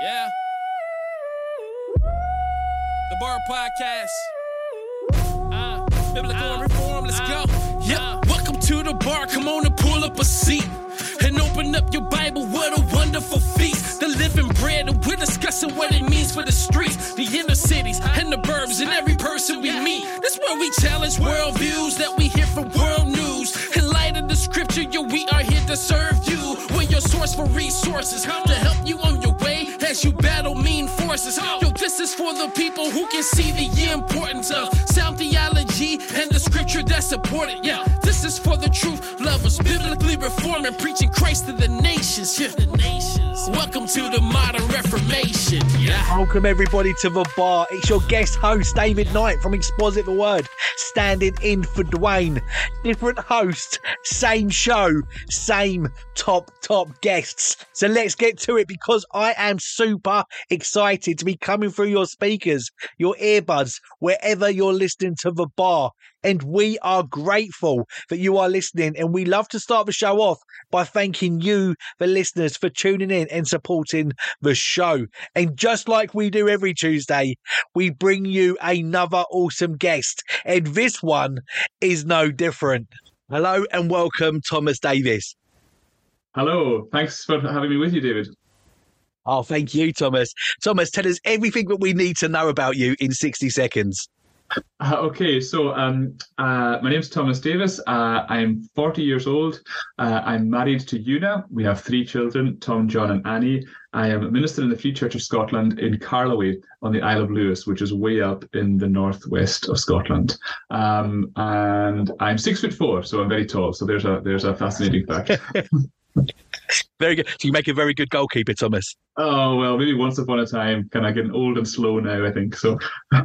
Yeah. The Bar Podcast. Biblical and reform, let's go. Yeah, welcome to the bar. Come on and pull up a seat and open up your Bible. What a wonderful feast. The living bread, and we're discussing what it means for the streets, the inner cities, and the burbs, and every person we meet. That's where we challenge worldviews that we hear from world news. In light of the scripture, yo, we are here to serve you. We're your source for resources to help you on your way as you battle mean forces. Yo, this is for the people who can see the importance of sound theology and the scripture that support it. Yeah, this is for the truth lovers, biblically reforming, preaching Christ to the nations. Yeah, the nations. Welcome to the modern Reformation. Yeah. Welcome everybody to The Bar. It's your guest host, David Knight from Exposit the Word, standing in for Dwayne. Different host, same show, same top guests. So let's get to it, because I am super excited to be coming through your speakers, your earbuds, wherever you're listening to The Bar. And we are grateful that you are listening. And we love to start the show off by thanking you, the listeners, for tuning in and supporting the show. And just like we do every Tuesday, we bring you another awesome guest. And this one is no different. Hello and welcome, Thomas Davis. Hello. Thanks for having me with you, David. Oh, thank you, Thomas. Thomas, tell us everything that we need to know about you in 60 seconds. Okay, so my name's Thomas Davis. I'm 40 years old. I'm married to Una. We have 3 children, Tom, John and Annie. I am a minister in the Free Church of Scotland in Carloway on the Isle of Lewis, which is way up in the northwest of Scotland. And I'm 6'4", so I'm very tall. So there's a fascinating fact. Very good. So you make a very good goalkeeper, Thomas. Oh, well, maybe once upon a time. Kind of getting old and slow now, I think. So...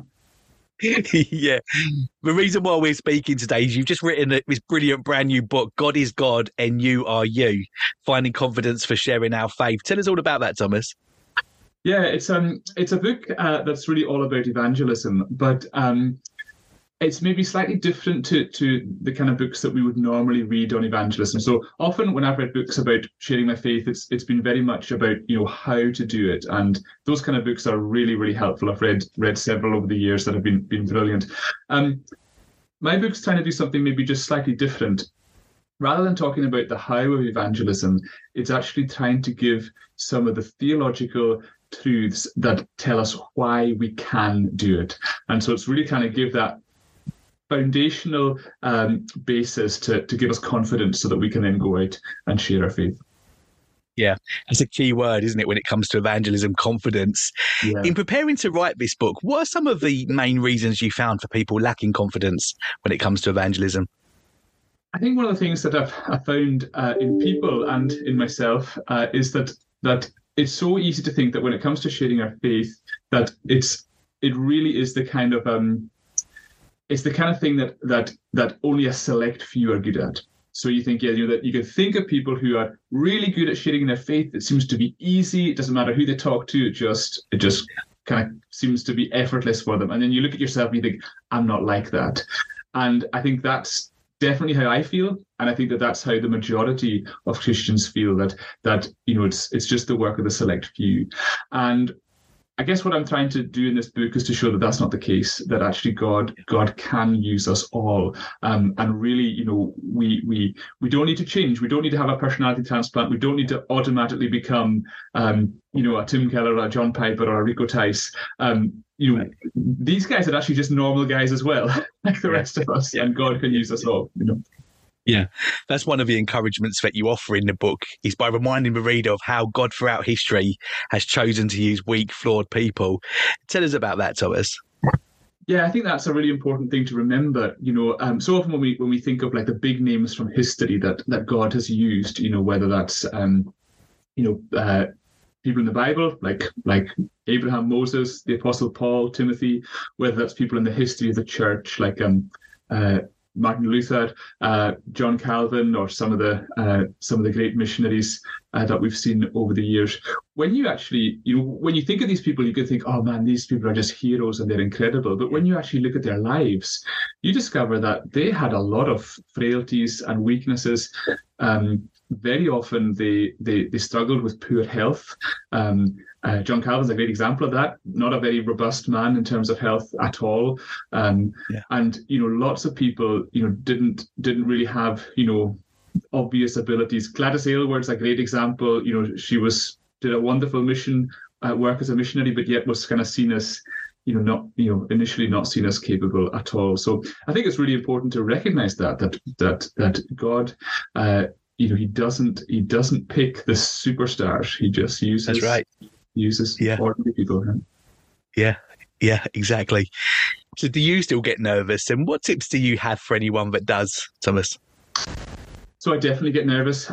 Yeah. The reason why we're speaking today is you've just written this brilliant brand new book, God is God and You Are You, Finding Confidence for Sharing Our Faith. Tell us all about that, Thomas. Yeah, it's a book that's really all about evangelism, but it's maybe slightly different to the kind of books that we would normally read on evangelism. So often when I've read books about sharing my faith, it's been very much about, how to do it. And those kind of books are really, really helpful. I've read several over the years that have been brilliant. My book's trying to do something maybe just slightly different. Rather than talking about the how of evangelism, it's actually trying to give some of the theological truths that tell us why we can do it. And so it's really trying to give that foundational basis to give us confidence so that we can then go out and share our faith. Yeah, that's a key word, isn't it, when it comes to evangelism, confidence. Yeah. In preparing to write this book, what are some of the main reasons you found for people lacking confidence when it comes to evangelism? I think one of the things that I've found in people and in myself is that it's so easy to think that when it comes to sharing our faith, that it really is the kind of it's the kind of thing that only a select few are good at. So you think, that you can think of people who are really good at sharing their faith. It seems to be easy. It doesn't matter who they talk to. It just kind of seems to be effortless for them. And then you look at yourself and you think, I'm not like that. And I think that's definitely how I feel. And I think that's how the majority of Christians feel, that it's just the work of the select few. And I guess what I'm trying to do in this book is to show that that's not the case, that actually God can use us all. And really, we don't need to change. We don't need to have a personality transplant. We don't need to automatically become, a Tim Keller or a John Piper or a Rico Tice. These guys are actually just normal guys as well, like the rest of us, and God can use us all, Yeah, that's one of the encouragements that you offer in the book, is by reminding the reader of how God throughout history has chosen to use weak, flawed people. Tell us about that, Thomas. Yeah, I think that's a really important thing to remember. So often when we think of like the big names from history that God has used, whether that's people in the Bible like Abraham, Moses, the Apostle Paul, Timothy, whether that's people in the history of the church like Martin Luther, John Calvin, or some of the great missionaries that we've seen over the years. When you actually, when you think of these people, you can think, oh man, these people are just heroes and they're incredible. But when you actually look at their lives, you discover that they had a lot of frailties and weaknesses. very often they struggled with poor health. John Calvin's a great example of that. Not a very robust man in terms of health at all. And lots of people didn't really have obvious abilities. Gladys Aylward's a great example. She did a wonderful mission work as a missionary, but yet was kind of seen as initially not seen as capable at all. So I think it's really important to recognize that God, he doesn't pick the superstars. He just uses. That's right. Uses ordinary people. Yeah, exactly. So do you still get nervous? And what tips do you have for anyone that does, Thomas? So I definitely get nervous.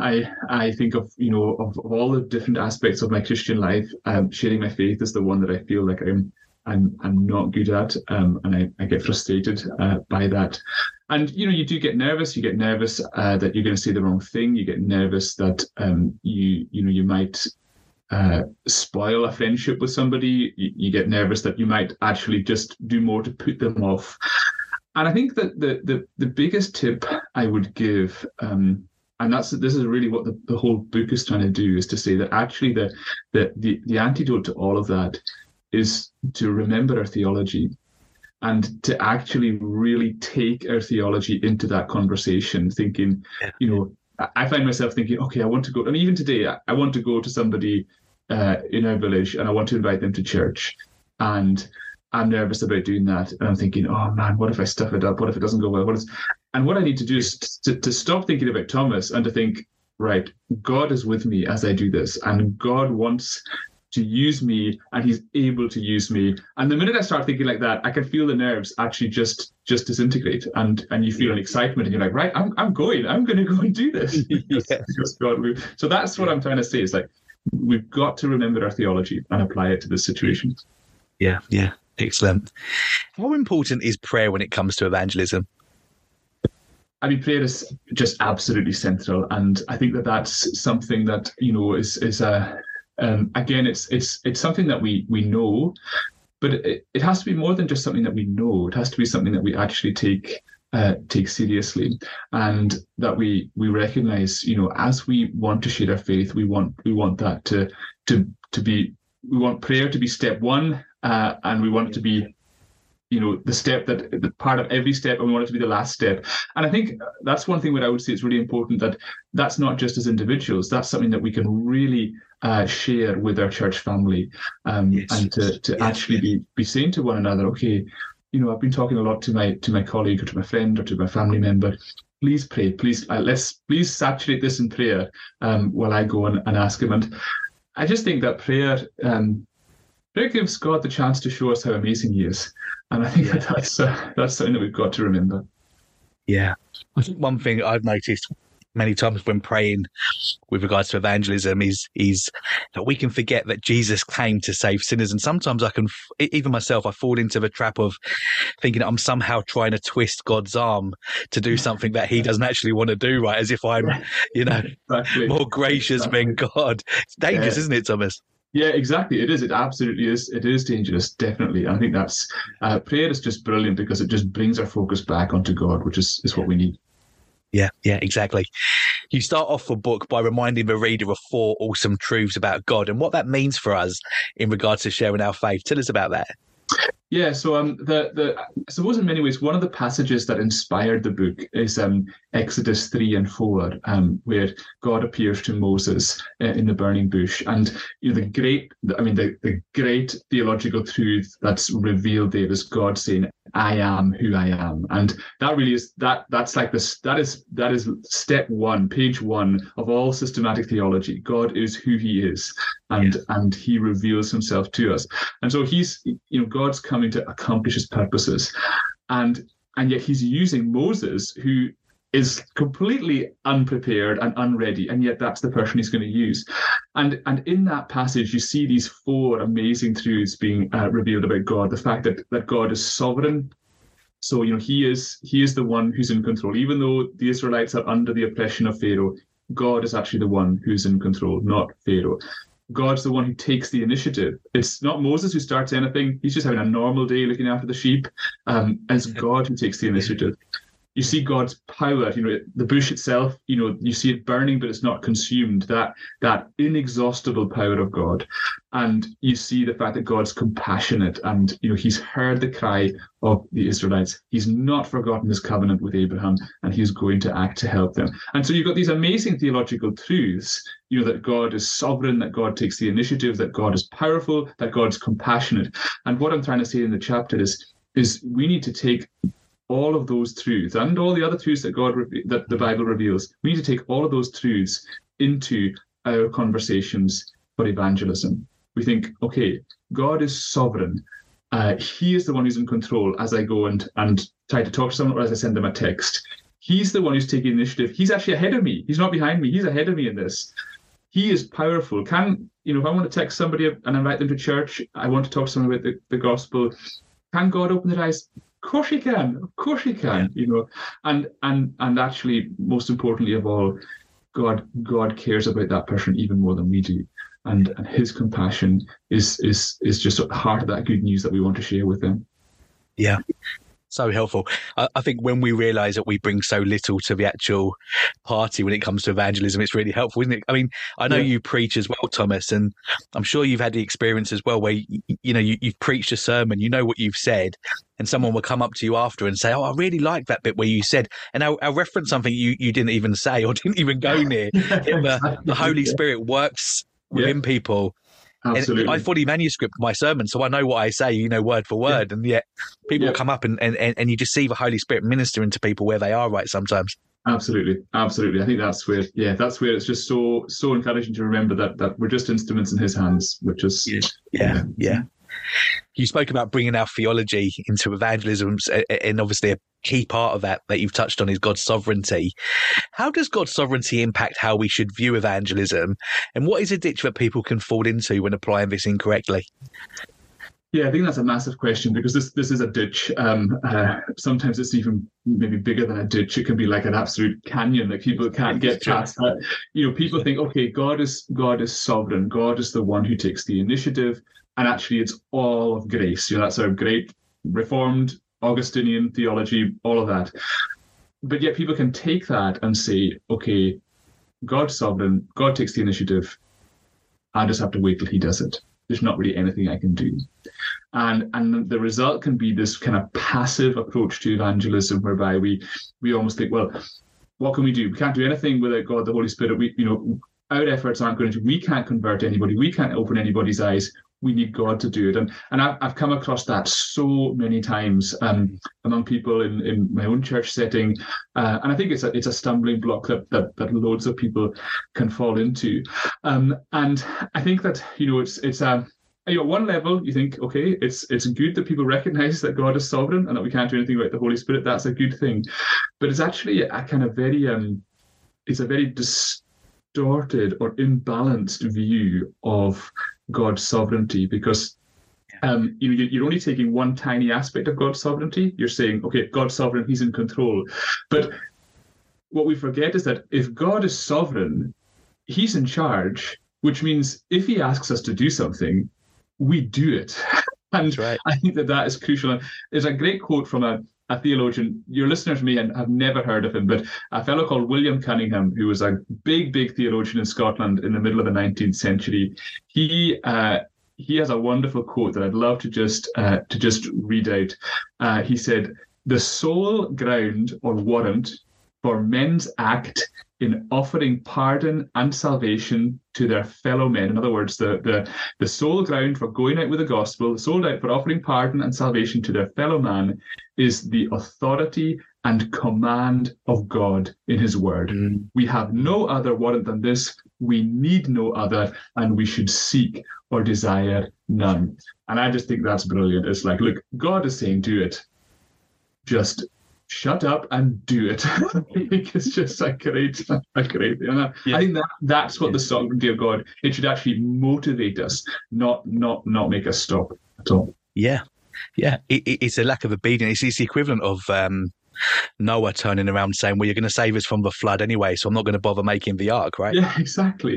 I think of all the different aspects of my Christian life. Sharing my faith is the one that I feel like I'm not good at, and I get frustrated by that. And you do get nervous. You get nervous that you're going to say the wrong thing. You get nervous that you might spoil a friendship with somebody. You get nervous that you might actually just do more to put them off. And I think that the biggest tip I would give, and this is really what the whole book is trying to do, is to say that actually the antidote to all of that is to remember our theology and to actually really take our theology into that conversation, thinking, I find myself thinking, okay, I want to go, and even today, I want to go to somebody in our village and I want to invite them to church. And I'm nervous about doing that. And I'm thinking, oh man, what if I stuff it up? What if it doesn't go well? And what I need to do is to stop thinking about Thomas and to think, right, God is with me as I do this. And God wants to use me and he's able to use me. And the minute I start thinking like that, I can feel the nerves actually just disintegrate, and you feel an excitement and you're like, right, I'm going to go and do this. Because God will. So that's what I'm trying to say, is like, we've got to remember our theology and apply it to this situation. Yeah. Excellent. How important is prayer when it comes to evangelism? I mean, prayer is just absolutely central, and I think that's something that is again, it's something that we know, but it has to be more than just something that we know. It has to be something that we actually take seriously, and that we recognize. As we want to share our faith, we want that to be. We want prayer to be step one. And we want it to be, the step the part of every step, and we want it to be the last step. And I think that's one thing where I would say it's really important that's not just as individuals. That's something that we can really share with our church family, and to actually be saying to one another, okay, I've been talking a lot to my colleague or to my friend or to my family member. Please pray. Please please saturate this in prayer while I go and ask him. And I just think that prayer gives God the chance to show us how amazing he is. And I think that's something that we've got to remember. Yeah. I think one thing I've noticed many times when praying with regards to evangelism is that we can forget that Jesus came to save sinners. And sometimes even myself, I fall into the trap of thinking that I'm somehow trying to twist God's arm to do something that he doesn't actually want to do, right? As if I'm, exactly. more gracious than God. It's dangerous, isn't it, Thomas? Yeah, exactly. It is. It absolutely is. It is dangerous, definitely. I think that's prayer is just brilliant because it just brings our focus back onto God, which is what we need. Yeah, exactly. You start off the book by reminding the reader of 4 awesome truths about God and what that means for us in regards to sharing our faith. Tell us about that. Yeah, so I suppose in many ways one of the passages that inspired the book is Exodus 3 and 4, where God appears to Moses in the burning bush, and the great theological truth that's revealed there is God saying, "I am who I am," and that really is that's like this. That is step one, page one of all systematic theology. God is who He is, and He reveals Himself to us, and so He's God's coming to accomplish His purposes, and yet He's using Moses, who is completely unprepared and unready, and yet that's the person He's going to use. And in that passage, you see these 4 amazing truths being revealed about God. The fact that God is sovereign. So, He is the one who's in control. Even though the Israelites are under the oppression of Pharaoh, God is actually the one who's in control, not Pharaoh. God's the one who takes the initiative. It's not Moses who starts anything. He's just having a normal day looking after the sheep. And it's God who takes the initiative. You see God's power. The bush itself, you see it burning, but it's not consumed. That inexhaustible power of God. And you see the fact that God's compassionate, and he's heard the cry of the Israelites. He's not forgotten his covenant with Abraham, and he's going to act to help them. And so you've got these amazing theological truths, that God is sovereign, that God takes the initiative, that God is powerful, that God's compassionate. And what I'm trying to say in the chapter is we need to take all of those truths and all the other truths that the Bible reveals. We need to take all of those truths into our conversations for evangelism. We think, okay, God is sovereign. He is the one who's in control as I go and try to talk to someone, or as I send them a text. He's the one who's taking initiative. He's actually ahead of me. He's not behind me. He's ahead of me in this. He is powerful. If I want to text somebody and invite them to church, I want to talk to someone about the gospel, can God open their eyes? Of course he can. Of course he can. And actually, most importantly of all, God cares about that person even more than we do. And his compassion is just at the heart of that good news that we want to share with them. Yeah. So helpful. I think when we realise that we bring so little to the actual party when it comes to evangelism, it's really helpful, isn't it? I mean, I know you preach as well, Thomas, and I'm sure you've had the experience as well where you've preached a sermon, you know what you've said, and someone will come up to you after and say, "Oh, I really like that bit where you said," and I'll reference something you didn't even say or didn't even go near. The Holy Spirit works within people. Absolutely. And I fully manuscript my sermon, so I know what I say, word for word, and yet people will come up and you just see the Holy Spirit ministering to people where they are right sometimes. Absolutely. I think that's where it's just so encouraging to remember that we're just instruments in his hands, which is yeah. You spoke about bringing our theology into evangelism, and obviously a key part of that you've touched on is God's sovereignty. How does God's sovereignty impact how we should view evangelism, and what is a ditch that people can fall into when applying this incorrectly? Yeah, I think that's a massive question, because this is a ditch. Sometimes it's even maybe bigger than a ditch. It can be like an absolute canyon that people can't get past. People think, okay, God is sovereign. God is the one who takes the initiative, and actually it's all of grace. That's our great Reformed Augustinian theology, all of that. But yet people can take that and say, okay, God's sovereign. God takes the initiative. I just have to wait till he does it. There's not really anything I can do. And the result can be this kind of passive approach to evangelism, whereby we almost think, well, what can we do? We can't do anything without God, the Holy Spirit. Our efforts aren't going to. We can't convert anybody. We can't open anybody's eyes. We need God to do it. And I've come across that so many times among people in my own church setting. And I think it's a stumbling block that loads of people can fall into. And I think that, it's one level you think, okay, it's good that people recognize that God is sovereign and that we can't do anything about the Holy Spirit. That's a good thing. But it's actually a kind of it's a very distorted or imbalanced view of God's sovereignty, because you're only taking one tiny aspect of God's sovereignty. You're saying, okay, God's sovereign, he's in control. But what we forget is that if God is sovereign, he's in charge, which means if he asks us to do something, we do it. And right. I think that is crucial. There's a great quote from a theologian. Your listeners may have never heard of him, but a fellow called William Cunningham, who was a big theologian in Scotland in the middle of the 19th century. He has a wonderful quote that I'd love to just read out. He said, "The sole ground or warrant for men's act in offering pardon and salvation to their fellow men." In other words, the sole ground for going out with the gospel, the sole ground for offering pardon and salvation to their fellow man, is the authority and command of God in his word. We have no other warrant than this. We need no other, and we should seek or desire none. And I just think that's brilliant. It's like, look, God is saying, do it. Just shut up and do it. I think it's just a great thing. I think that's what the sovereignty of God, it should actually motivate us, not make us stop at all. Yeah. It's a lack of obedience. It's the equivalent of Noah turning around saying, well, you're going to save us from the flood anyway, so I'm not going to bother making the ark, right? Yeah, exactly.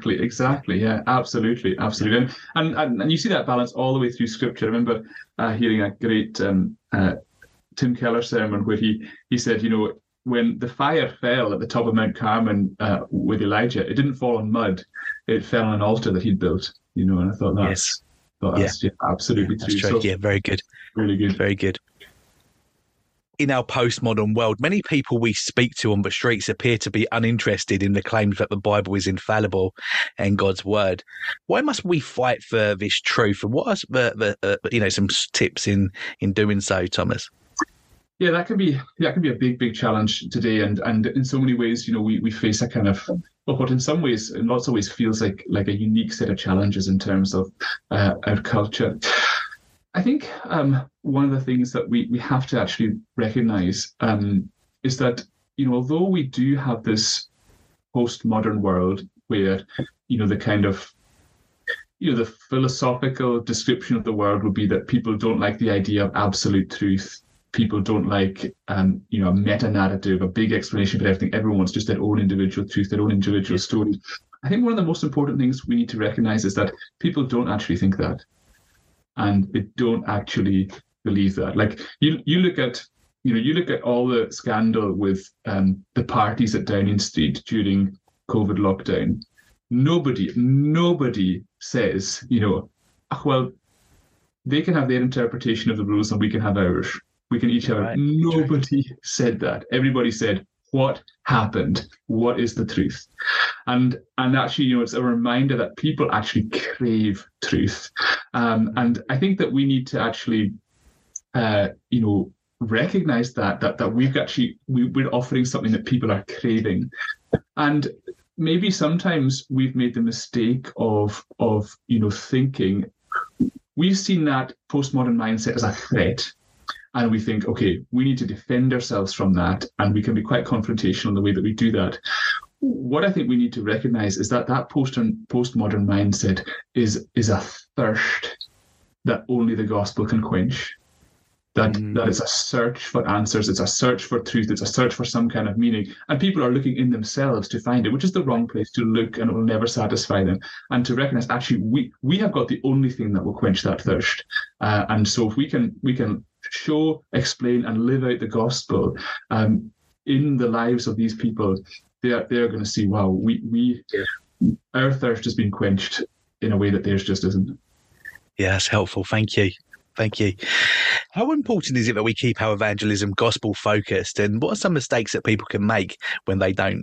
Yeah, absolutely. And you see that balance all the way through Scripture. I remember hearing a great Tim Keller sermon where he said, when the fire fell at the top of Mount Carmel with Elijah, it didn't fall on mud; it fell on an altar that he'd built. And I thought that's absolutely that's true. true. So, Very good. Really good. Very good. In our postmodern world, many people we speak to on the streets appear to be uninterested in the claims that the Bible is infallible and God's word. Why must we fight for this truth? And what are some tips in doing so, Thomas? Yeah, that can be a big challenge today, and in so many ways, we face a kind of what in lots of ways feels like a unique set of challenges in terms of our culture. I think one of the things that we have to actually recognize is that although we do have this postmodern world where the kind of the philosophical description of the world would be that people don't like the idea of absolute truth. People don't like, a meta-narrative, a big explanation for everything. Everyone wants just their own individual truth, their own individual story. I think one of the most important things we need to recognize is that people don't actually think that. And they don't actually believe that. Like you look at all the scandal with the parties at Downing Street during COVID lockdown. Nobody says, well, they can have their interpretation of the rules and we can have ours. We can each have right. Nobody said that. Everybody said, what happened? What is the truth? And actually, it's a reminder that people actually crave truth. And I think that we need to actually, recognize that we're offering something that people are craving. And maybe sometimes we've made the mistake of thinking we've seen that postmodern mindset as a threat. And we think, okay, we need to defend ourselves from that. And we can be quite confrontational in the way that we do that. What I think we need to recognize is that postmodern mindset is a thirst that only the gospel can quench. That is a search for answers. It's a search for truth. It's a search for some kind of meaning. And people are looking in themselves to find it, which is the wrong place to look, and it will never satisfy them. And to recognize, actually, we have got the only thing that will quench that thirst. And so if we can show, explain, and live out the gospel in the lives of these people, they're going to see, wow, our thirst has been quenched in a way that theirs just isn't. Yeah, that's helpful. Thank you. How important is it that we keep our evangelism gospel focused, and what are some mistakes that people can make when they don't?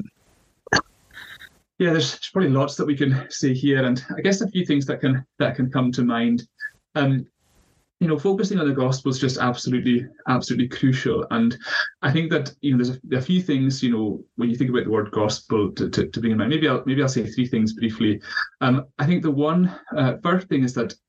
Yeah, there's probably lots that we can say here, and I guess a few things that can come to mind. Focusing on the gospel is just absolutely crucial. And I think that, there's a few things, when you think about the word gospel to bring in mind. Maybe I'll say three things briefly. I think the first thing is that,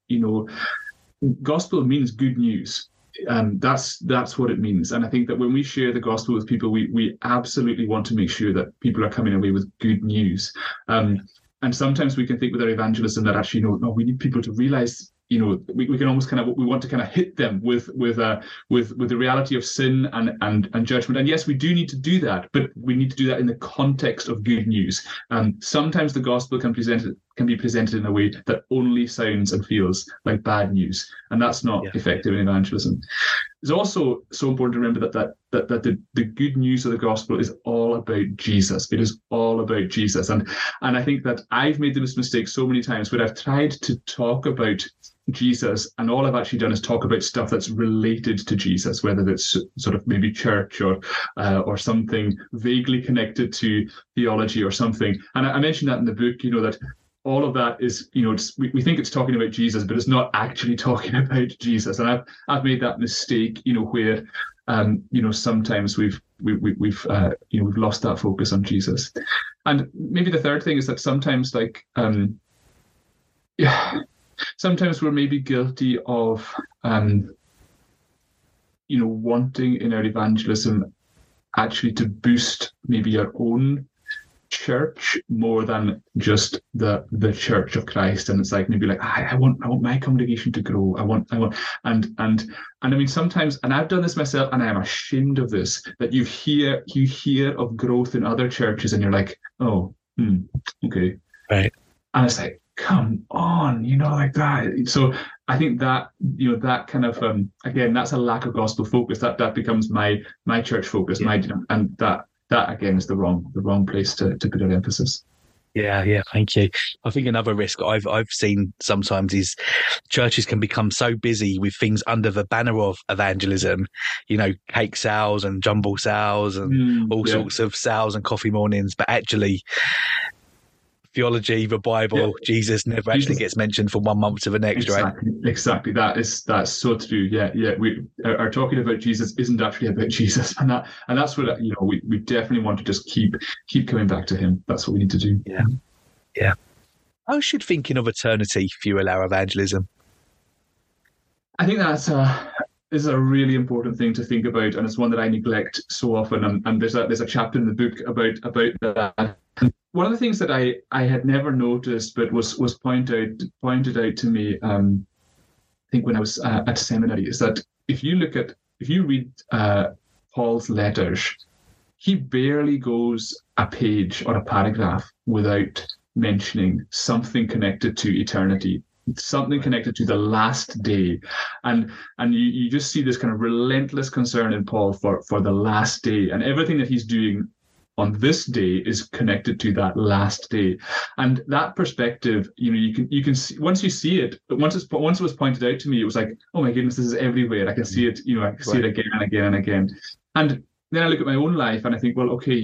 gospel means good news. That's what it means. And I think that when we share the gospel with people, we absolutely want to make sure that people are coming away with good news. And sometimes we can think with our evangelism that actually, no, we need people to realize, we can almost we want to hit them with the reality of sin and judgment. And yes, we do need to do that, but we need to do that in the context of good news. Sometimes the gospel can be presented in a way that only sounds and feels like bad news, and that's not effective in evangelism. It's also so important to remember that the good news of the gospel is all about Jesus. It is all about Jesus, and I think that I've made this mistake so many times where I've tried to talk about Jesus, and all I've actually done is talk about stuff that's related to Jesus, whether that's sort of maybe church or something vaguely connected to theology or something. And I mentioned that in the book, that all of that is, we think it's talking about Jesus, but it's not actually talking about Jesus. And I've made that mistake, where sometimes we've lost that focus on Jesus. And maybe the third thing is that sometimes sometimes we're maybe guilty of, wanting in our evangelism actually to boost maybe our own church more than just the Church of Christ. And it's I want my congregation to grow. I want, and I mean, sometimes, and I've done this myself, and I am ashamed of this, that you hear of growth in other churches, and you're like, oh, okay, right, and it's like, come on, like that. So I think that, that kind of, again, that's a lack of gospel focus. That becomes my church focus, and that again is the wrong place to put an emphasis. Yeah, thank you. I think another risk I've seen sometimes is churches can become so busy with things under the banner of evangelism, cake sales and jumble sales and all sorts of sales and coffee mornings, but actually theology, the Bible, Jesus never actually gets mentioned from one month to the next, right? Exactly. That's so true. Yeah. We are talking about Jesus isn't actually about Jesus, and that's what we definitely want to just keep coming back to him. That's what we need to do. Yeah. How should thinking of eternity fuel our evangelism? I think that's is a really important thing to think about, and it's one that I neglect so often. And there's a chapter in the book about that. One of the things that I had never noticed, but was pointed out to me, I think when I was at seminary, is that if you read Paul's letters, he barely goes a page or a paragraph without mentioning something connected to eternity, something connected to the last day, and you just see this kind of relentless concern in Paul for the last day, and everything that he's doing on this day is connected to that last day. And that perspective, you can see, once you see it, but once it was pointed out to me, it was like, oh my goodness, this is everywhere. I can see it, I can see it again and again and again. And then I look at my own life and I think, well, okay,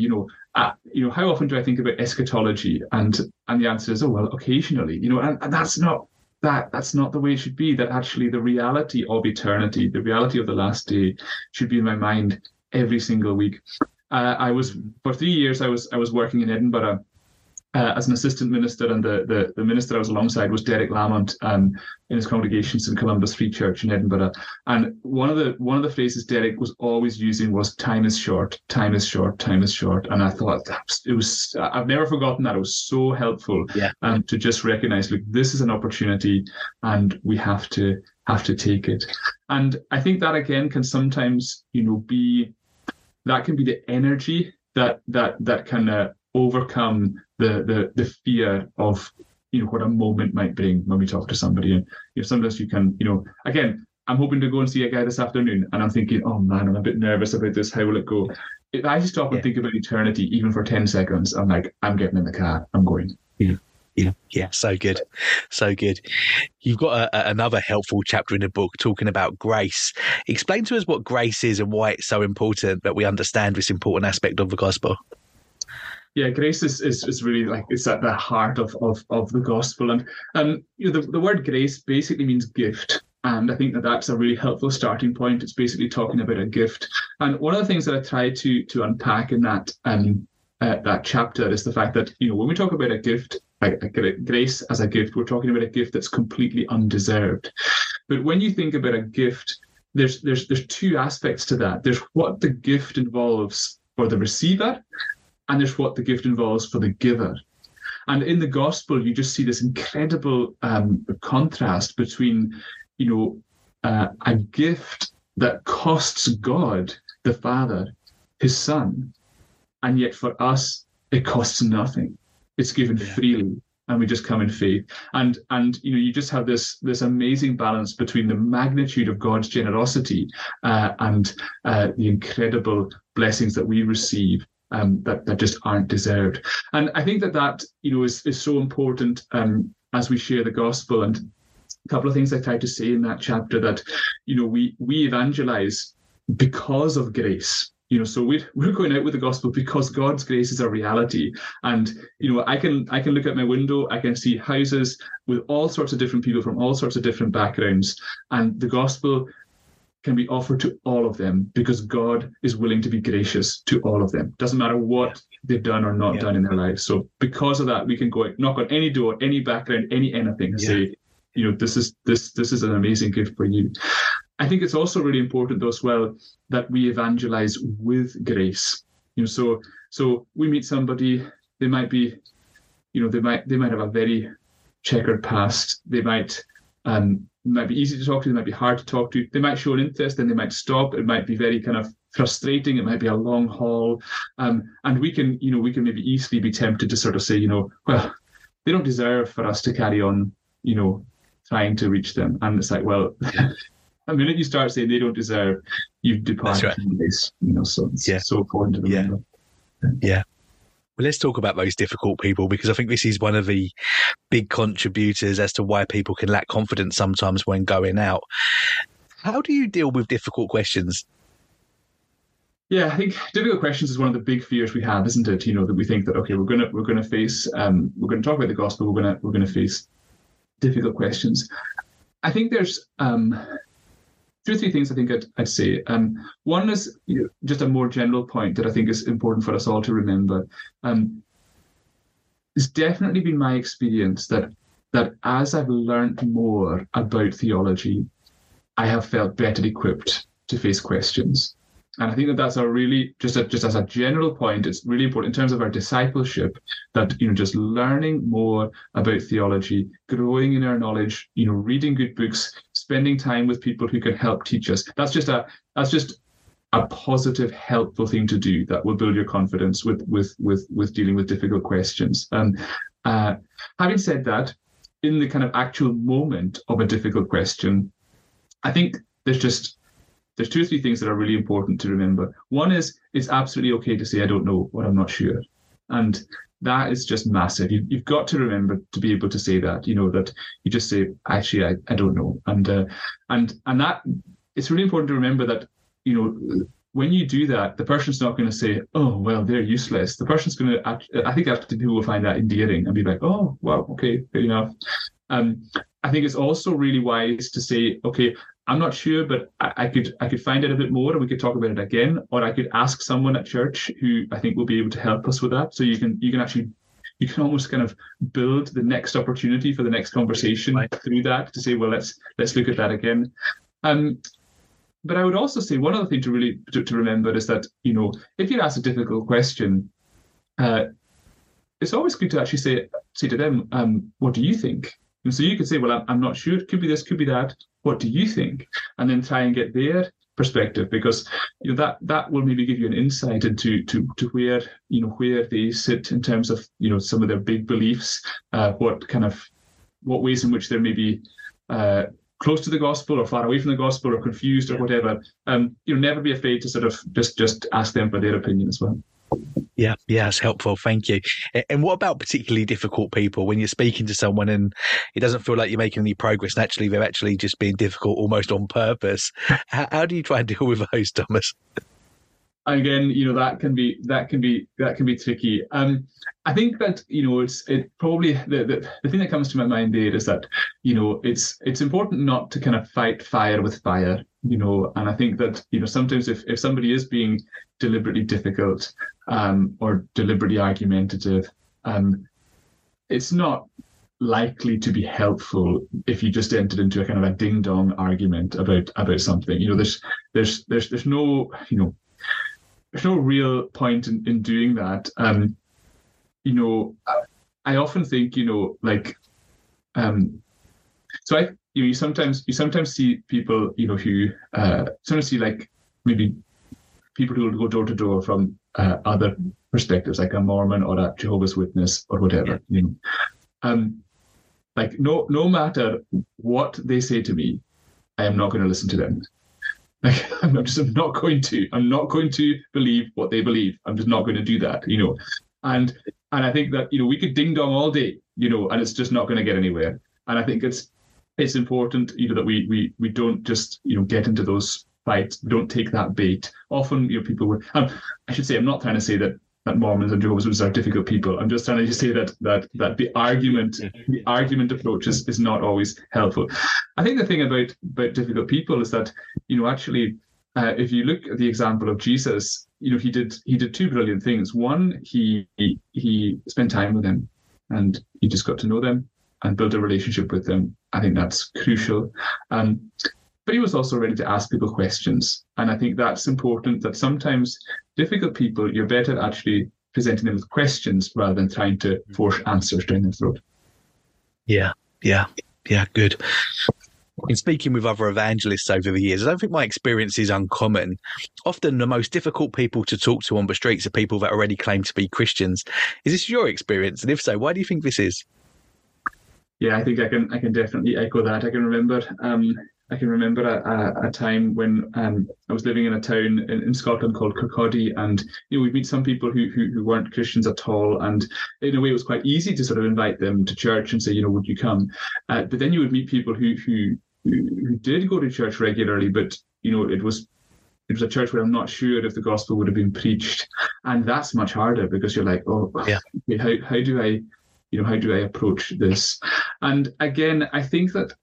how often do I think about eschatology? And the answer is, oh, well, occasionally, and that's not the way it should be. That actually the reality of eternity, the reality of the last day, should be in my mind every single week. For 3 years, I was working in Edinburgh as an assistant minister, and the minister I was alongside was Derek Lamont in his congregation, St Columba's Free Church in Edinburgh. And one of the phrases Derek was always using was "time is short, time is short, time is short." And I thought I've never forgotten that. It was so helpful to just recognise, look, this is an opportunity, and we have to take it. And I think that again can sometimes be. That can be the energy that can overcome the fear of what a moment might bring when we talk to somebody. And sometimes you can again, I'm hoping to go and see a guy this afternoon, and I'm thinking, oh man, I'm a bit nervous about this. How will it go? If I stop and think about eternity, even for 10 seconds, I'm like, I'm getting in the car, I'm going. Yeah, so good. You've got another helpful chapter in the book talking about grace. Explain to us what grace is and why it's so important that we understand this important aspect of the gospel. Yeah, grace is really like, it's at the heart of the gospel. And the word grace basically means gift. And I think that's a really helpful starting point. It's basically talking about a gift. And one of the things that I try to unpack in that chapter is the fact that, when we talk about a gift, like grace as a gift, we're talking about a gift that's completely undeserved. But when you think about a gift, there's two aspects to that. There's what the gift involves for the receiver, and there's what the gift involves for the giver. And in the gospel, you just see this incredible contrast between, a gift that costs God, the Father, his Son, and yet for us, it costs nothing. It's given freely, and we just come in faith. And you just have this amazing balance between the magnitude of God's generosity and the incredible blessings that we receive that just aren't deserved. And I think that is so important as we share the gospel. And a couple of things I tried to say in that chapter, that we evangelize because of grace. So we're going out with the gospel because God's grace is a reality. And, I can look at my window, I can see houses with all sorts of different people from all sorts of different backgrounds. And the gospel can be offered to all of them because God is willing to be gracious to all of them. Doesn't matter what they've done or not done in their lives. So because of that, we can go out, knock on any door, any background, anything, and say, this is an amazing gift for you. I think it's also really important, though, as well, that we evangelize with grace. So we meet somebody, they might be, they might have a very checkered past. They might be easy to talk to, they might be hard to talk to. They might show an interest, then they might stop. It might be very kind of frustrating. It might be a long haul, and we can maybe easily be tempted to sort of say, well, they don't deserve for us to carry on, trying to reach them. And it's like, well, the minute you start saying they don't deserve, you've departed from the base. So it's so important to remember. Yeah. Well, let's talk about those difficult people, because I think this is one of the big contributors as to why people can lack confidence sometimes when going out. How do you deal with difficult questions? Yeah, I think difficult questions is one of the big fears we have, isn't it? That we think that, okay, we're going to face, we're going to talk about the gospel, we're going to face difficult questions. I think there's 2 or 3 things I think I'd say. One is just a more general point that I think is important for us all to remember. It's definitely been my experience that as I've learned more about theology, I have felt better equipped to face questions. And I think that that's a really, just as a general point, it's really important in terms of our discipleship that, just learning more about theology, growing in our knowledge, reading good books, spending time with people who can help teach us. That's just a positive, helpful thing to do that will build your confidence with dealing with difficult questions. Having said that, in the kind of actual moment of a difficult question, I think there's 2 or 3 things that are really important to remember. One is it's absolutely okay to say, I don't know, or I'm not sure. And that is just massive. You've got to remember to be able to say that, that you just say, actually, I don't know. And that it's really important to remember that, when you do that, the person's not going to say, oh, well, they're useless. The person's going to, I think actually people will find that endearing and be like, oh, well, okay, fair enough. I think it's also really wise to say, okay, I'm not sure, but I could find out a bit more and we could talk about it again, or I could ask someone at church who I think will be able to help us with that. So you can almost kind of build the next opportunity for the next conversation through that to say, well, let's look at that again. But I would also say one other thing to remember is that, if you're asked a difficult question, it's always good to actually say to them, what do you think? And so you could say, well, I'm not sure. It could be this, could be that. What do you think? And then try and get their perspective, because that will maybe give you an insight into to where they sit in terms of some of their big beliefs, what ways in which they're maybe close to the gospel or far away from the gospel or confused or whatever. Never be afraid to sort of just ask them for their opinion as well. Yeah, it's helpful. Thank you. And what about particularly difficult people when you're speaking to someone and it doesn't feel like you're making any progress and actually they're actually just being difficult almost on purpose? How do you try and deal with those, Thomas? Again, that can be tricky. I think that it's probably the thing that comes to my mind there is that it's important not to kind of fight fire with fire. And I think that sometimes if somebody is being deliberately difficult or deliberately argumentative, it's not likely to be helpful if you just entered into a kind of a ding dong argument about something. There's no there's no real point in doing that. I often think, you sometimes see people, who sometimes see like maybe people who will go door to door from other perspectives, like a Mormon or a Jehovah's Witness or whatever. Yeah. No matter what they say to me, I am not going to listen to them. I'm not going to believe what they believe. I'm just not going to do that, And I think that, we could ding dong all day, and it's just not going to get anywhere. And I think it's important, that we don't just, get into those fights. We don't take that bait. Often, people would, I should say, I'm not trying to say that Mormons and Jehovah's Witnesses are difficult people. I'm just trying to say that the argument approach is not always helpful. I think the thing about difficult people is that, actually, if you look at the example of Jesus, he did 2 brilliant things. One, he spent time with them and he just got to know them and built a relationship with them. I think that's crucial. But he was also ready to ask people questions. And I think that's important, that sometimes difficult people, you're better actually presenting them with questions rather than trying to force answers down their throat. Yeah, good. In speaking with other evangelists over the years, I don't think my experience is uncommon. Often the most difficult people to talk to on the streets are people that already claim to be Christians. Is this your experience? And if so, why do you think this is? Yeah, I think I can definitely echo that. I can remember a time when I was living in a town in Scotland called Kirkcaldy, and we'd meet some people who weren't Christians at all, and in a way it was quite easy to sort of invite them to church and say, would you come? But then you would meet people who did go to church regularly, but it was a church where I'm not sure if the gospel would have been preached, and that's much harder because you're like, oh, yeah, okay, how do I how do I approach this? And again, I think that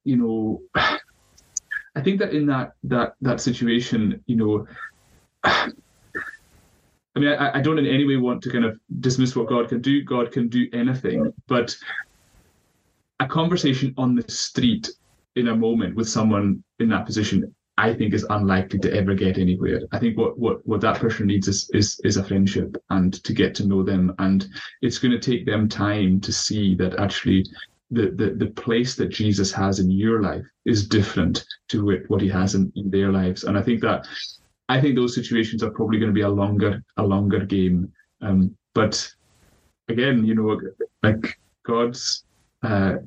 I think that in that situation, I mean, I don't in any way want to kind of dismiss what God can do. God can do anything, but a conversation on the street in a moment with someone in that position, I think, is unlikely to ever get anywhere. I think what that person needs is a friendship and to get to know them, and it's going to take them time to see that actually the place that Jesus has in your life is different to what he has in their lives. And I think those situations are probably going to be a longer game. But again, like God's, I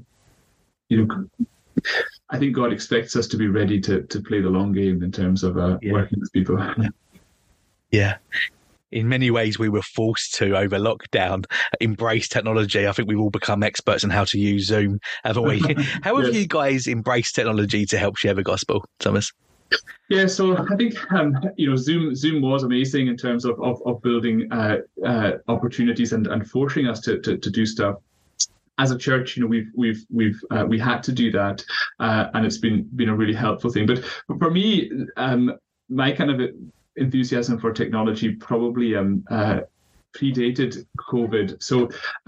think God expects us to be ready to play the long game in terms of working with people. Yeah. In many ways, we were forced to, over lockdown, embrace technology. I think we've all become experts in how to use Zoom, haven't we? How have you guys embraced technology to help share the gospel, Thomas? Yeah, so I think Zoom was amazing in terms of building opportunities and forcing us to do stuff. As a church, we had to do that, and it's been a really helpful thing. But for me, my kind of enthusiasm for technology probably predated COVID. So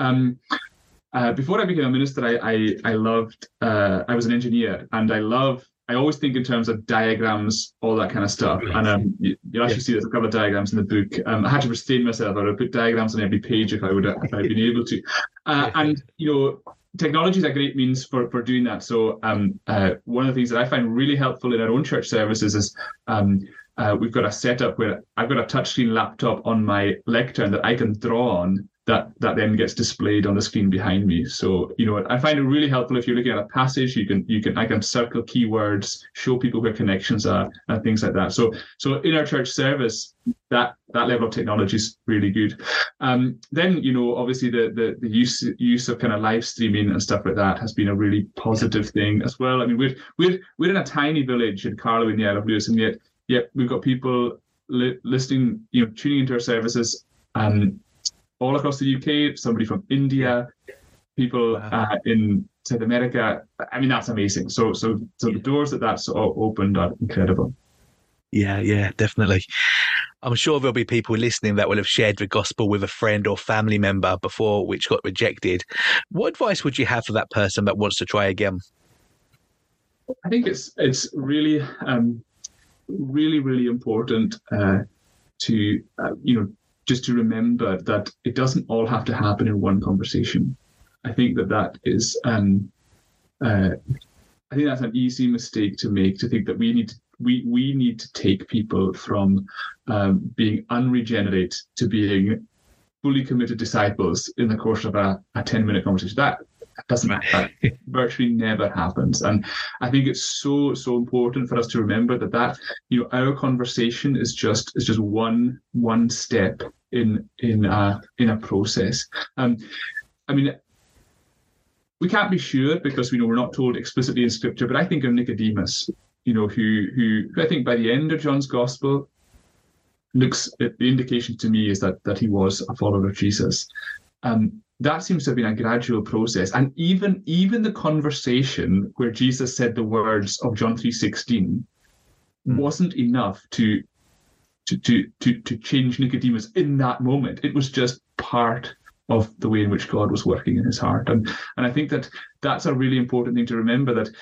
before I became a minister, I loved. I was an engineer, and I always think in terms of diagrams, all that kind of stuff. And you actually see there's a couple of diagrams in the book. I had to restrain myself. I would put diagrams on every page if I'd been able to. And technology is a great means for doing that. So one of the things that I find really helpful in our own church services is we've got a setup where I've got a touchscreen laptop on my lectern that I can draw on that then gets displayed on the screen behind me. So, I find it really helpful if you're looking at a passage, I can circle keywords, show people where connections are and things like that. So in our church service, that level of technology is really good. Then, obviously the use of kind of live streaming and stuff like that has been a really positive thing as well. I mean, we're in a tiny village in Carlow in the Isle of Lewis, and yet we've got people listening, tuning into our services, all across the UK, somebody from India, people in South America. I mean, that's amazing. So the doors that's all opened are incredible. Yeah, definitely. I'm sure there'll be people listening that will have shared the gospel with a friend or family member before, which got rejected. What advice would you have for that person that wants to try again? I think it's really, really, really important to just to remember that it doesn't all have to happen in one conversation. I think that is, I think that's an easy mistake to make, to think that we need to take people from being unregenerate to being fully committed disciples in the course of a 10-minute conversation. That doesn't matter. That virtually never happens. And I think it's so important for us to remember that our conversation is just one step in a process. I mean, we can't be sure because we're not told explicitly in Scripture, but I think of Nicodemus, who I think by the end of John's Gospel looks at the indication to me is that he was a follower of Jesus. That seems to have been a gradual process, and even the conversation where Jesus said the words of John 3:16 wasn't enough to change Nicodemus in that moment. It was just part of the way in which God was working in his heart, and I think that's a really important thing to remember. That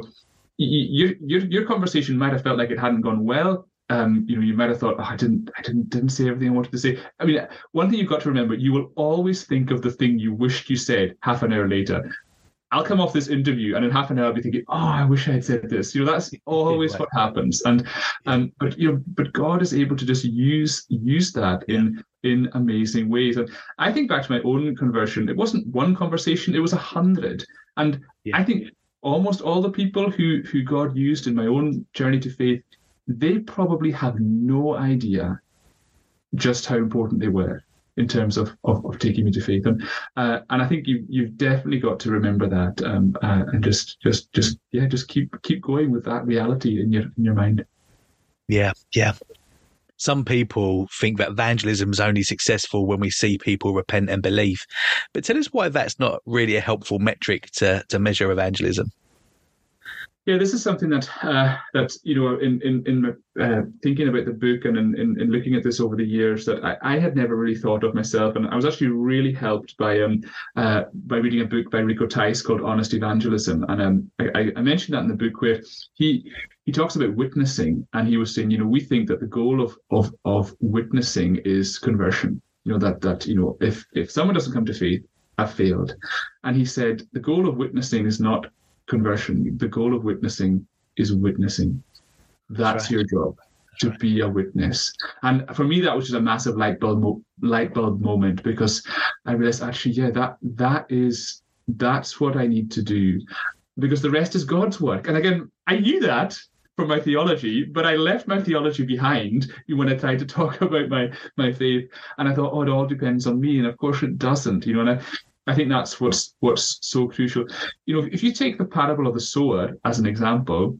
your conversation might have felt like it hadn't gone well. You might have thought, I didn't say everything I wanted to say. I mean, one thing you've got to remember, you will always think of the thing you wished you said half an hour later. I'll come off this interview and in half an hour I'll be thinking, oh, I wish I had said this. That's always what happens. But God is able to just use that in amazing ways. And I think back to my own conversion, it wasn't one conversation, it was 100. And I think almost all the people who God used in my own journey to faith, they probably have no idea just how important they were in terms of taking me to faith. And I think you've definitely got to remember that, and just keep going with that reality in your mind. Yeah. Some people think that evangelism is only successful when we see people repent and believe. But tell us why that's not really a helpful metric to measure evangelism. Yeah, this is something that in thinking about the book and in looking at this over the years, that I had never really thought of myself, and I was actually really helped by reading a book by Rico Tice called Honest Evangelism, and I mentioned that in the book where he talks about witnessing, and he was saying, we think that the goal of witnessing is conversion. That if someone doesn't come to faith, I've failed, and he said the goal of witnessing is not conversion. The goal of witnessing is witnessing. That's right. Your job, to be a witness. And for me, that was just a massive light bulb moment, because I realized actually, that's what I need to do, because the rest is God's work. And again, I knew that from my theology, but I left my theology behind when I tried to talk about my faith, and I thought, it all depends on me, and of course it doesn't. And I think that's what's so crucial. If you take the parable of the sower as an example,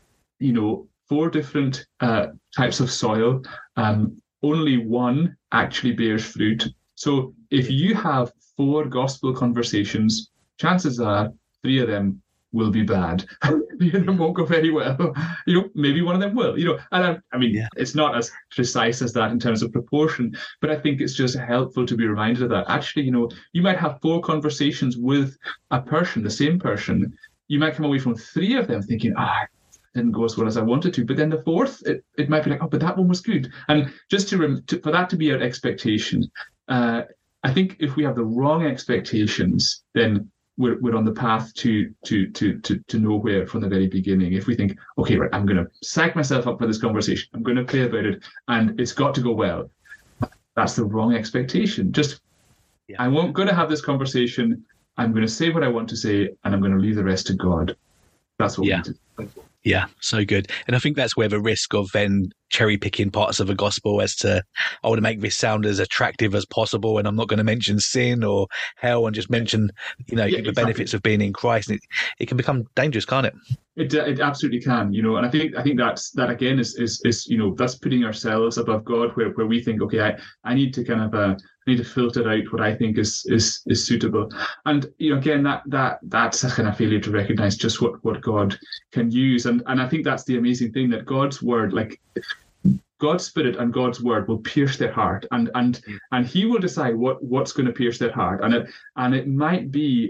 4 different types of soil, only one actually bears fruit. So if you have 4 gospel conversations, chances are 3 of them will be bad. 3 of them won't go very well. Maybe one of them will. And it's not as precise as that in terms of proportion, but I think it's just helpful to be reminded of that. Actually, you might have 4 conversations with a person, the same person. You might come away from 3 of them thinking, didn't go as well as I wanted to. But then the 4th, it might be like, but that one was good. And just for that to be our expectation, I think if we have the wrong expectations, then we're on the path to nowhere from the very beginning. If we think, okay, right, I'm going to psych myself up for this conversation, I'm going to pray about it, and it's got to go well, that's the wrong expectation. I'm going to have this conversation, I'm going to say what I want to say, and I'm going to leave the rest to God. That's what we need to do. Yeah, so good. And I think that's where the risk of then cherry picking parts of the gospel as to, I want to make this sound as attractive as possible, and I'm not going to mention sin or hell, and just mention, the benefits of being in Christ. And it can become dangerous, can't it? It absolutely can, and I think that again is that's putting ourselves above God, where we think, okay, I need to kind of I need to filter out what I think is suitable, and again that's a kind of failure to recognize just what God can use, and I think that's the amazing thing, that God's word, like God's Spirit and God's word, will pierce their heart, and He will decide what's going to pierce their heart, and it might be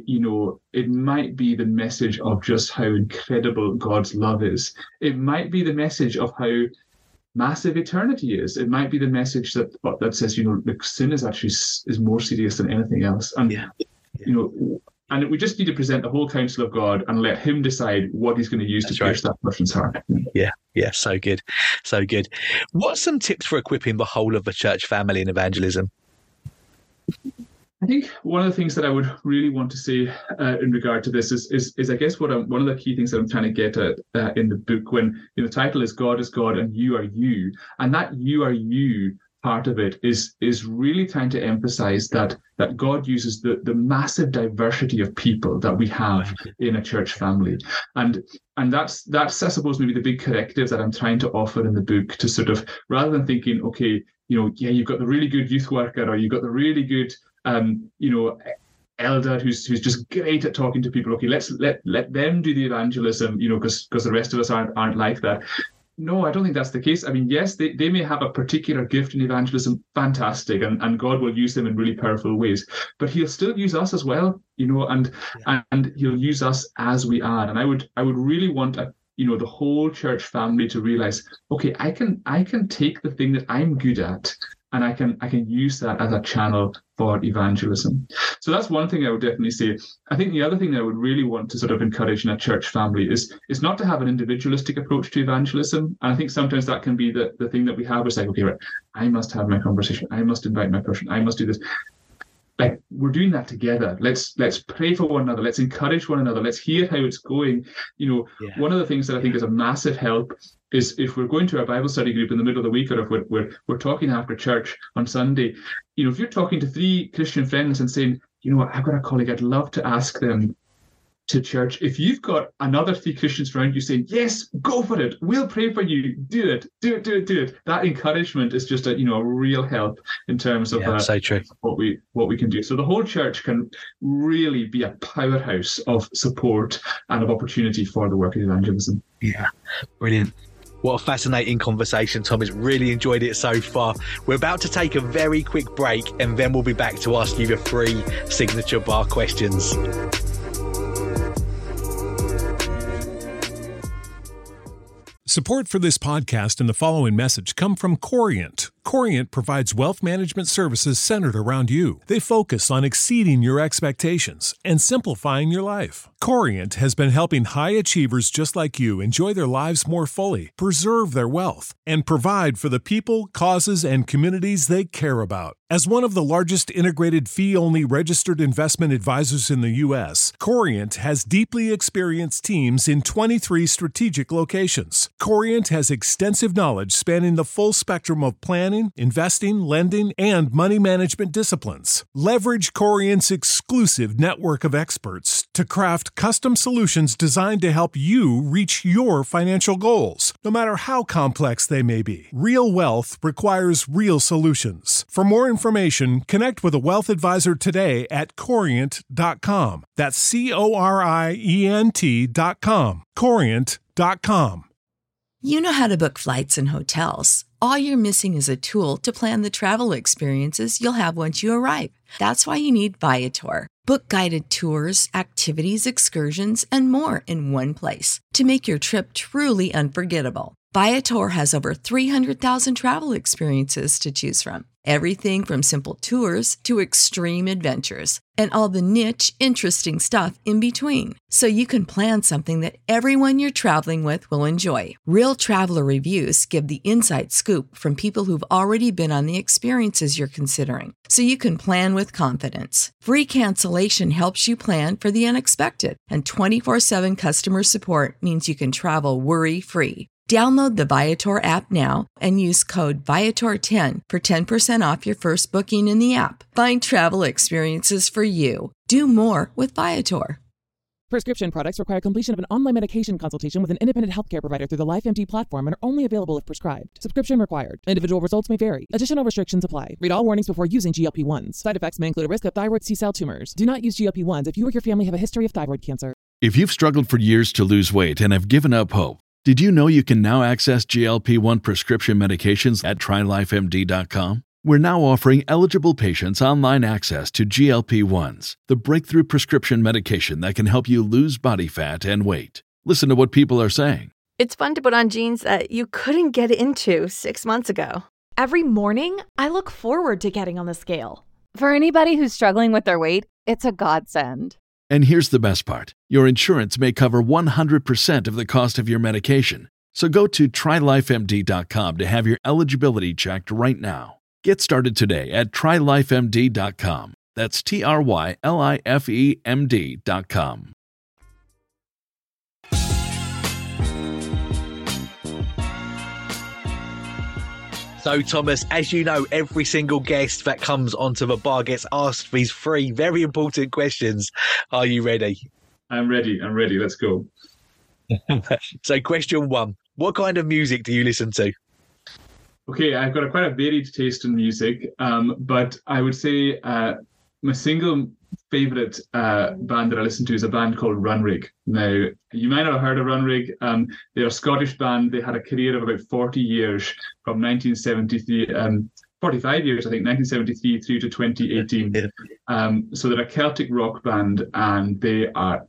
the message of just how incredible God's love is. It might be the message of how massive eternity is. It might be the message that says sin is more serious than anything else, and and we just need to present the whole counsel of God and let Him decide what He's going to use to pierce that person's heart. Yeah, so good. What's some tips for equipping the whole of the church family in evangelism? I think one of the things that I would really want to say in regard to this is I guess one of the key things that I'm trying to get at in the book, when the title is God is God and you are you, and that you are you part of it is really trying to emphasize that God uses the massive diversity of people that we have in a church family, and that's I suppose maybe the big corrective that I'm trying to offer in the book, to sort of, rather than thinking, okay, you've got the really good youth worker, or you've got the really good elder who's just great at talking to people, okay, let them do the evangelism, because the rest of us aren't like that. No, I don't think that's the case. I mean, yes, they may have a particular gift in evangelism, fantastic, and God will use them in really powerful ways. But He'll still use us as well, and He'll use us as we are. And I would really want the whole church family to realize, okay, I can take the thing that I'm good at, and I can use that as a channel for evangelism. So that's one thing I would definitely say. I think the other thing that I would really want to sort of encourage in a church family is not to have an individualistic approach to evangelism. And I think sometimes that can be the thing that we have is like, okay, right, I must have my conversation, I must invite my person, I must do this. Like, we're doing that together. Let's pray for one another. Let's encourage one another. Let's hear how it's going. One of the things that I think is a massive help is if we're going to our Bible study group in the middle of the week, or if we're talking after church on Sunday, if you're talking to 3 Christian friends and saying, I've got a colleague, I'd love to ask them to church. If you've got another 3 Christians around you saying, yes, go for it, we'll pray for you, do it. That encouragement is just a real help in terms of so true. what we can do. So the whole church can really be a powerhouse of support and of opportunity for the work of evangelism. Yeah, brilliant. What a fascinating conversation, Thomas. Really enjoyed it so far. We're about to take a very quick break, and then we'll be back to ask you the 3 signature bar questions. Support for this podcast and the following message come from Corient. Corient provides wealth management services centered around you. They focus on exceeding your expectations and simplifying your life. Corient has been helping high achievers just like you enjoy their lives more fully, preserve their wealth, and provide for the people, causes, and communities they care about. As one of the largest integrated fee-only registered investment advisors in the U.S., Corient has deeply experienced teams in 23 strategic locations. Corient has extensive knowledge spanning the full spectrum of planning, investing, lending, and money management disciplines. Leverage Corient's exclusive network of experts to craft custom solutions designed to help you reach your financial goals, no matter how complex they may be. Real wealth requires real solutions. For more information, connect with a wealth advisor today at Corient.com. That's Corient.com. Corient.com. You know how to book flights and hotels. All you're missing is a tool to plan the travel experiences you'll have once you arrive. That's why you need Viator. Book guided tours, activities, excursions, and more in one place to make your trip truly unforgettable. Viator has over 300,000 travel experiences to choose from. Everything from simple tours to extreme adventures and all the niche, interesting stuff in between. So you can plan something that everyone you're traveling with will enjoy. Real traveler reviews give the inside scoop from people who've already been on the experiences you're considering. So you can plan with confidence. Free cancellation helps you plan for the unexpected. And 24/7 customer support means you can travel worry-free. Download the Viator app now and use code Viator10 for 10% off your first booking in the app. Find travel experiences for you. Do more with Viator. Prescription products require completion of an online medication consultation with an independent healthcare provider through the LifeMD platform and are only available if prescribed. Subscription required. Individual results may vary. Additional restrictions apply. Read all warnings before using GLP-1s. Side effects may include a risk of thyroid C-cell tumors. Do not use GLP-1s if you or your family have a history of thyroid cancer. If you've struggled for years to lose weight and have given up hope, did you know you can now access GLP-1 prescription medications at TryLifeMD.com? We're now offering eligible patients online access to GLP-1s, the breakthrough prescription medication that can help you lose body fat and weight. Listen to what people are saying. It's fun to put on jeans that you couldn't get into 6 months ago. Every morning, I look forward to getting on the scale. For anybody who's struggling with their weight, it's a godsend. And here's the best part. Your insurance may cover 100% of the cost of your medication. So go to TryLifeMD.com to have your eligibility checked right now. Get started today at TryLifeMD.com. That's TryLifeMD.com. So, Thomas, as you know, every single guest that comes onto the bar gets asked these 3 very important questions. Are you ready? I'm ready. Let's go. So, question 1. What kind of music do you listen to? Okay, I've got quite a varied taste in music, but I would say my single favorite band that I listen to is a band called Runrig. Now, you might not have heard of Runrig. They're a Scottish band. They had a career of about 40 years from 1973, 45 years, I think, 1973 through to 2018. So they're a Celtic rock band and they are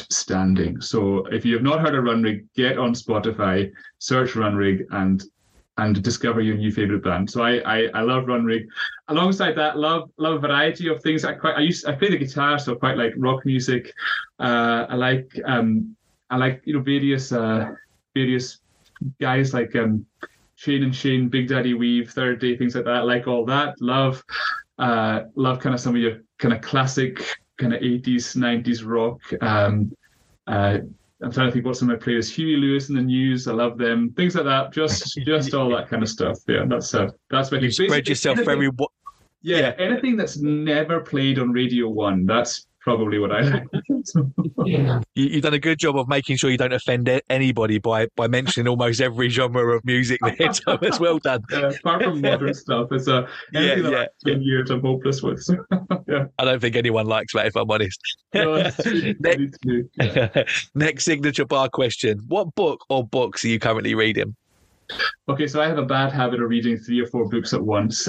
outstanding. So if you have not heard of Runrig, get on Spotify, search Runrig, and and discover your new favorite band. So I love Runrig. Alongside that, love a variety of things. I play the guitar, so I quite like rock music. I like various guys like Shane and Shane, Big Daddy Weave, Third Day, things like that. I like all that. Love kind of some of your kind of classic kind of 80s, 90s rock. I'm trying to think what some of my players, Huey Lewis and the News, I love them. Things like that, just all that kind of stuff. Yeah, that's what you spread yourself very. Yeah, anything that's never played on Radio 1, that's probably what I like. You've done a good job of making sure you don't offend anybody by mentioning almost every genre of music there, Thomas. Well done. Apart from modern stuff, it's anything that I've been years I'm hopeless with. So, yeah. I don't think anyone likes that, if I'm honest. No, Next signature bar question. What book or books are you currently reading? Okay, so I have a bad habit of reading 3 or 4 books at once.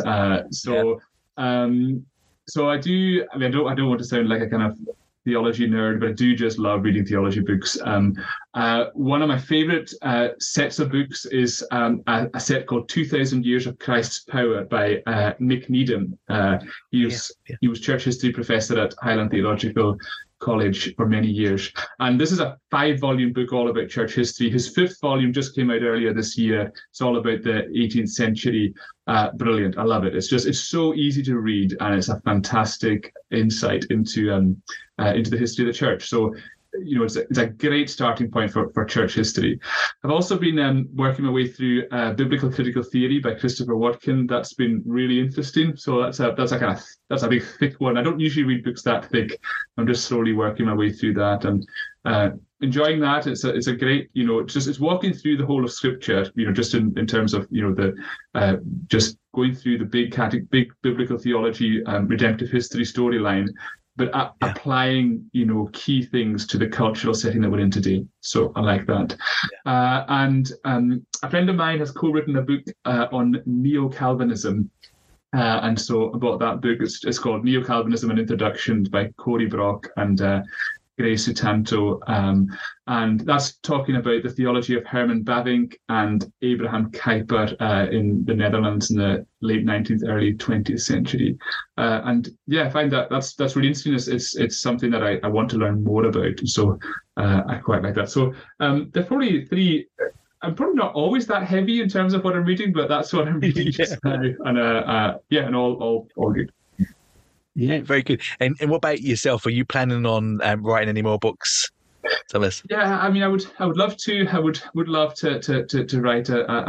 So I do. I mean, I don't want to sound like a kind of theology nerd, but I do just love reading theology books. One of my favorite sets of books is a set called 2000 Years of Christ's Power by Nick Needham. He was church history professor at Highland Theological College for many years, and this is a 5-volume book all about church history. His 5th volume just came out earlier this year. It's all about the 18th century. Brilliant. I love it. It's so easy to read, and it's a fantastic insight into the history of the church. So, it's a great starting point for church history. I've also been working my way through Biblical Critical Theory by Christopher Watkin. That's been really interesting. So that's a big thick one. I don't usually read books that thick. I'm just slowly working my way through that and enjoying that. It's a great, it's walking through the whole of Scripture. Just in terms of just going through the big biblical theology, redemptive history storyline, but applying, key things to the cultural setting that we're in today. So I like that. And a friend of mine has co-written a book on Neo-Calvinism. And so I bought that book. It's called Neo-Calvinism: An Introduction by Cory Brock and Grace Sutanto. And that's talking about the theology of Herman Bavinck and Abraham Kuyper in the Netherlands in the late 19th, early 20th century. I find that's really interesting. It's something that I want to learn more about. So I quite like that. So there are probably 3. I'm probably not always that heavy in terms of what I'm reading, but that's what I'm reading just now. And all good. Yeah, very good. And what about yourself? Are you planning on writing any more books, Thomas? Yeah, I mean, I would love to. I would love to write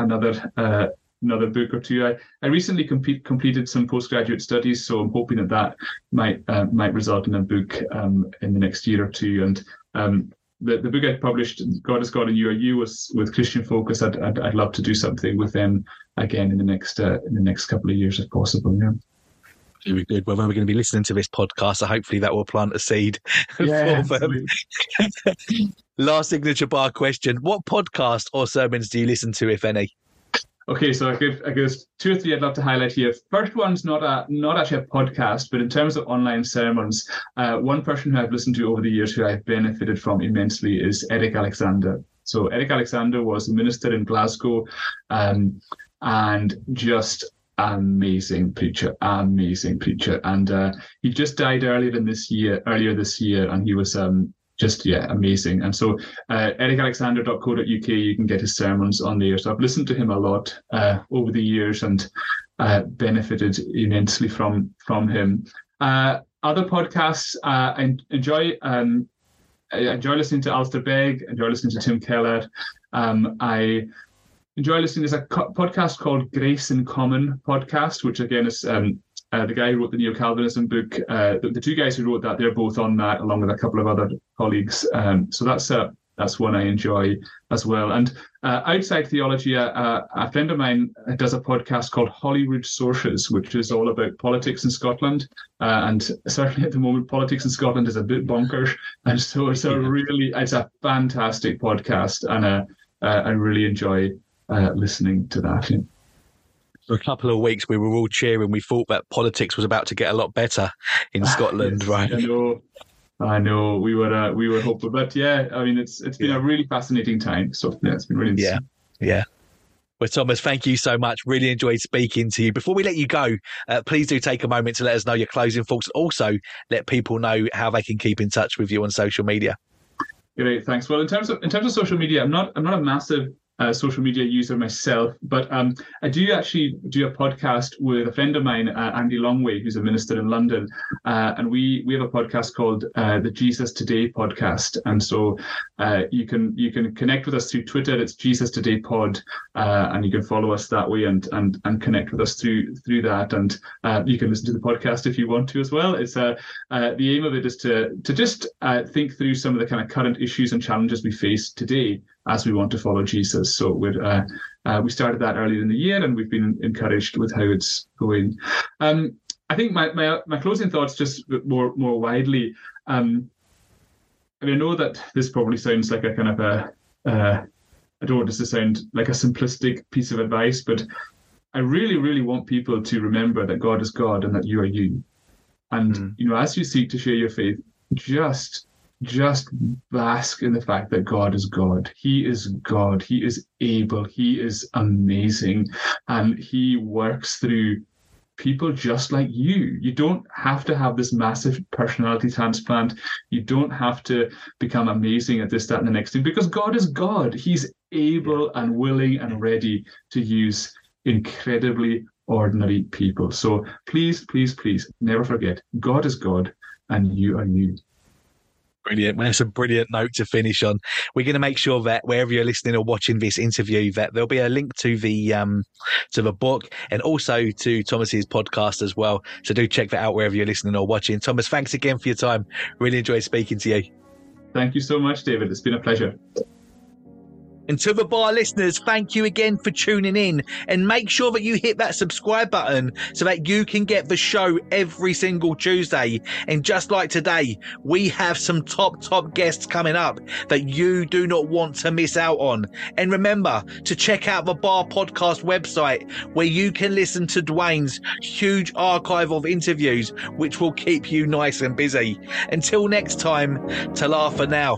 another book or 2. I recently completed some postgraduate studies, so I'm hoping that might result in a book in the next year or 2. And the book I published, God Is God and You Are You, was with Christian Focus. I'd love to do something with them again in the next couple of years if possible. Yeah. Very good. Well, when we're going to be listening to this podcast, so hopefully that will plant a seed for them. Last signature bar question. What podcast or sermons do you listen to, if any? Okay, so I guess 2 or 3 I'd love to highlight here. First one's not actually a podcast, but in terms of online sermons, one person who I've listened to over the years who I've benefited from immensely is Eric Alexander. So Eric Alexander was a minister in Glasgow, and just amazing preacher, and he just died earlier this year, and he was amazing. And so ericalexander.co.uk, you can get his sermons on there. So I've listened to him a lot over the years and benefited immensely from him. Other podcasts, I enjoy listening to Alistair Begg, enjoy listening to Tim Keller. I enjoy listening. There's a podcast called Grace in Common podcast, which again is the guy who wrote the Neo-Calvinism book. The 2 guys who wrote that, they're both on that, along with a couple of other colleagues. So that's one I enjoy as well. And outside theology, a friend of mine does a podcast called Hollywood Sources, which is all about politics in Scotland. And certainly at the moment, politics in Scotland is a bit bonkers. And so it's a fantastic podcast, and I really enjoy listening to that. Yeah. For a couple of weeks, we were all cheering. We thought that politics was about to get a lot better in Scotland, yes, right? I know. We were hopeful, but yeah, I mean, it's been a really fascinating time. So yeah, it's been really interesting. Yeah. Well, Thomas, thank you so much. Really enjoyed speaking to you. Before we let you go, please do take a moment to let us know your closing thoughts. Also, let people know how they can keep in touch with you on social media. Great, thanks. Well, in terms of social media, I'm not a massive social media user myself, but I do actually do a podcast with a friend of mine, Andy Longway, who's a minister in London, and we have a podcast called the Jesus Today podcast, and so you can connect with us through Twitter. It's Jesus Today Pod, and you can follow us that way and connect with us through that, and you can listen to the podcast if you want to as well. It's the aim of it is to just think through some of the kind of current issues and challenges we face today as we want to follow Jesus. So we started that earlier in the year, and we've been encouraged with how it's going. I think my closing thoughts, just more widely. I know that this probably sounds like a kind of I don't want this to sound like a simplistic piece of advice, but I really, really want people to remember that God is God and that you are you. And as you seek to share your faith, just bask in the fact that God is God. He is God. He is able. He is amazing. And he works through people just like you. You don't have to have this massive personality transplant. You don't have to become amazing at this, that, and the next thing, because God is God. He's able and willing and ready to use incredibly ordinary people. So please, please, please never forget, God is God and you are you. Brilliant. Well, that's a brilliant note to finish on. We're going to make sure that wherever you're listening or watching this interview, that there'll be a link to the book and also to Thomas's podcast as well. So do check that out wherever you're listening or watching. Thomas, thanks again for your time. Really enjoyed speaking to you. Thank you so much, David. It's been a pleasure. And to the bar listeners, thank you again for tuning in, and make sure that you hit that subscribe button so that you can get the show every single Tuesday. And just like today, we have some top guests coming up that you do not want to miss out on. And remember to check out the Bar Podcast website, where you can listen to Dwayne's huge archive of interviews, which will keep you nice and busy. Until next time, ta-la for now.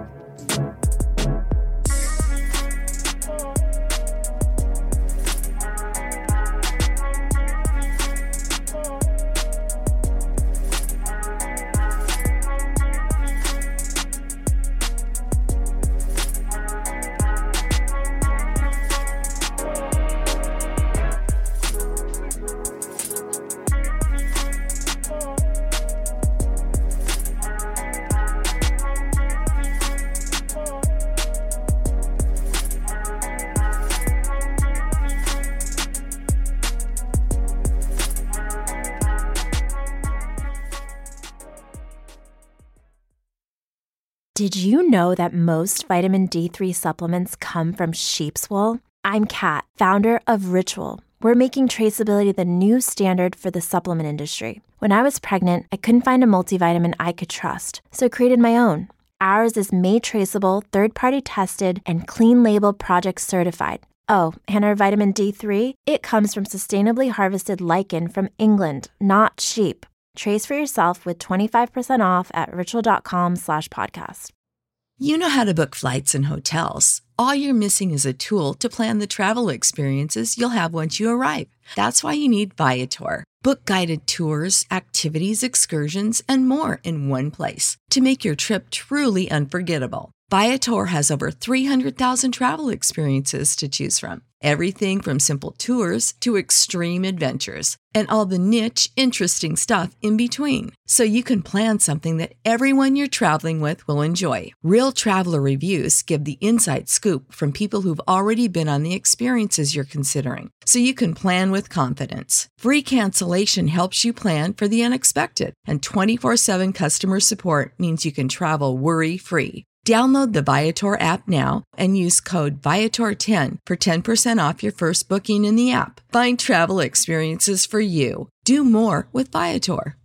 Did you know that most vitamin D3 supplements come from sheep's wool? I'm Kat, founder of Ritual. We're making traceability the new standard for the supplement industry. When I was pregnant, I couldn't find a multivitamin I could trust, so I created my own. Ours is made traceable, third-party tested, and clean label project certified. Oh, and our vitamin D3? It comes from sustainably harvested lichen from England, not sheep. Trace for yourself with 25% off at ritual.com/podcast. You know how to book flights and hotels. All you're missing is a tool to plan the travel experiences you'll have once you arrive. That's why you need Viator. Book guided tours, activities, excursions, and more in one place to make your trip truly unforgettable. Viator has over 300,000 travel experiences to choose from. Everything from simple tours to extreme adventures and all the niche, interesting stuff in between. So you can plan something that everyone you're traveling with will enjoy. Real traveler reviews give the inside scoop from people who've already been on the experiences you're considering. So you can plan with confidence. Free cancellation helps you plan for the unexpected. And 24/7 customer support means you can travel worry-free. Download the Viator app now and use code Viator10 for 10% off your first booking in the app. Find travel experiences for you. Do more with Viator.